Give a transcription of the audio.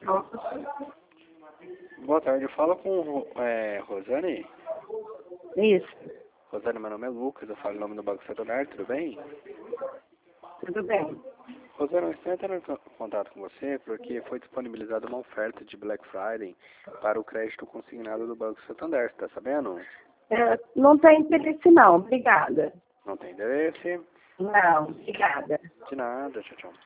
Boa tarde, fala com Rosane. Isso, Rosane, meu nome é Lucas, eu falo em nome do Banco Santander, tudo bem? tudo bem. Rosane, eu estou entrando em contato com você porque foi disponibilizada uma oferta de Black Friday para o crédito consignado do Banco Santander, você está sabendo? Não tem interesse não, obrigada. Não tem endereço? Não, obrigada. De nada, tchau, tchau.